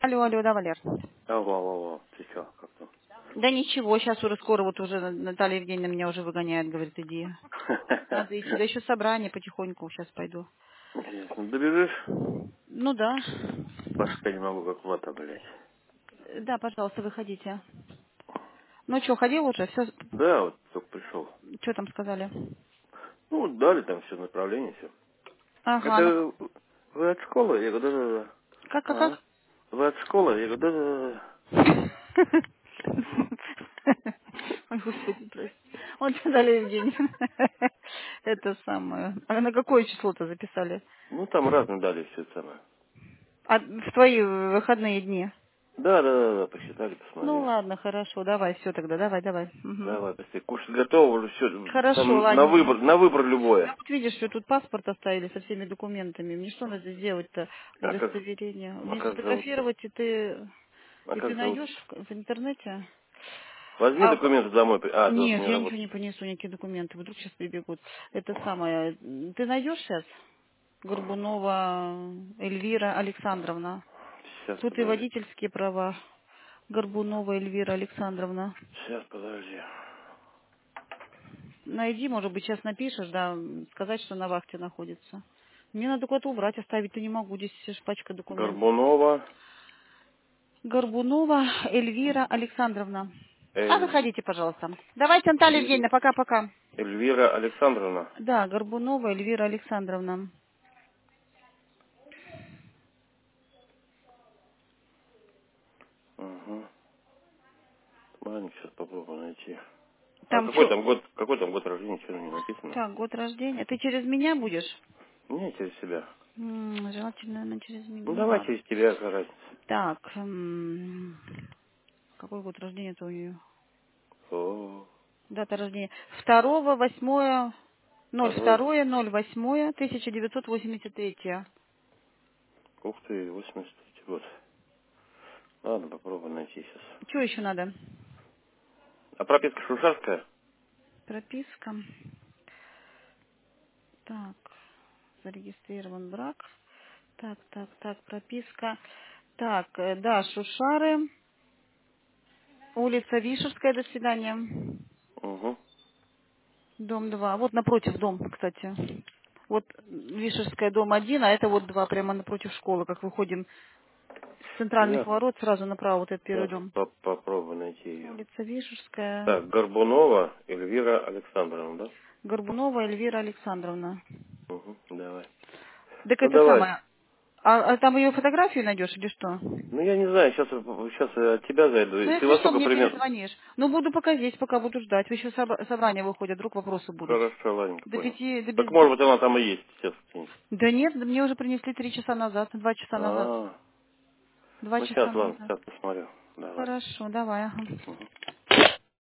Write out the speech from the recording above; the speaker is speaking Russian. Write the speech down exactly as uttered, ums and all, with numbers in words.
Алло, алло, да, Валер. Алло, алло, алло, ты чё, как там? Да ничего, сейчас уже скоро вот уже Наталья Евгеньевна меня уже выгоняет, говорит, иди. Надо идти, да еще собрание потихоньку, сейчас пойду. Интересно, добежишь? Ну да. Башка не могу, как вата, блядь. Да, пожалуйста, выходите. Ну что, ходил уже? Все, Да, вот только пришел. что там сказали? Ну, вот дали там все направление, все. Ага, ну Это вы от школы? Я говорю, да-да-да. как, как, А? как? Вы от школы? Я говорю, да-да-да. Ой, господи, прости. Вот Наталья Евгеньевна. Это самое. А на какое число-то записали? Ну, там разные дали все это самое. А в твои выходные дни? Да, да, да, да, посчитали, Ну посмотрели. ладно, хорошо, давай, все тогда, давай, давай. Мгм. Давай, быстрее. Кушать готово уже все. Хорошо, Там на ладненько. выбор, на выбор любое. Я вот видишь, что тут паспорт оставили со всеми документами. Мне что надо сделать-то? А как, Удостоверение. а Мне как зовут-то? сфотографировать, и ты, А и ты как найдешь зовут-то? в в интернете? Возьми А, документы домой. при- А, завтра нет, не я ничего работает. не понесу, никакие документы. Вдруг сейчас прибегут. Это самое. Ты найдешь сейчас? Горбунова Эльвира Александровна. Сейчас, Тут и подожди. водительские права. Горбунова Эльвира Александровна. Сейчас, подожди. Найди, может быть, сейчас напишешь, да, сказать, что на вахте находится. Мне надо куда-то убрать, оставить-то не могу, здесь все ж пачка документов. Горбунова Горбунова Эльвира Александровна. А, Эль... заходите, пожалуйста. Давайте, Наталья Евгеньевна, пока-пока. Эльвира Александровна. Да, Горбунова Эльвира Александровна. Угу. Маленький, сейчас попробую найти. А Там какой что? там год, какой там год рождения, что не написано? Так, год рождения. Ты через меня будешь? Не, через себя. М, желательно, наверное, через меня. Ну, Ну, давай ладно. через тебя, какая разница. Так, м, какой год рождения-то у нее? О, Дата рождения. Второго, восьмое, ноль второй. второе, ноль восьмое, тысяча девятьсот восемьдесят третье. Ух ты, восемьдесят третий год. Ладно, попробуем найти сейчас. Что еще надо? А прописка шушарская? Прописка. Так, зарегистрирован брак. Так, так, так, прописка. Так, э, да, Шушары. Улица Вишерская, до свидания. Угу. Дом два. Вот напротив дом, кстати. Вот Вишерская, дом один, а это вот два, прямо напротив школы. Как выходим с центральных Я ворот, сразу направо, вот этот первый сейчас дом. по- попробую найти ее. Улица Вишерская. Так, Горбунова Эльвира Александровна, Горбунова Эльвира Александровна. да? Угу, давай. Так Ну, это давай. самое. А, а там ее фотографию найдешь или что? Ну, я не знаю, сейчас, сейчас от тебя Ну, зайду. Ты если во что, сколько мне примерно? перезвонишь. Ну, буду пока здесь, пока буду ждать. Вы еще собра- собрания выходят, вдруг вопросы будут. Хорошо, ладненько, До понял. пяти, до Так, без... может быть, она там и есть сейчас. Да нет, да мне уже принесли три часа назад, два часа назад. А, Два ну часа сейчас, ладно, назад. сейчас посмотрю. Давай. Хорошо, давай. Ага. Мгм.